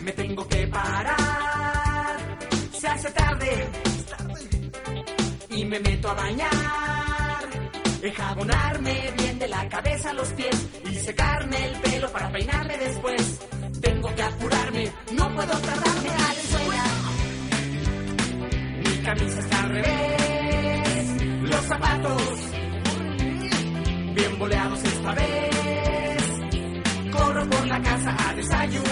Me tengo que parar, se hace tarde y me meto a bañar, enjabonarme bien de la cabeza a los pies y secarme el pelo para peinarme después. Tengo que apurarme, no puedo tardarme a la escuela. Mi camisa está al revés, los zapatos bien boleados esta vez. Corro por la casa a desayunar.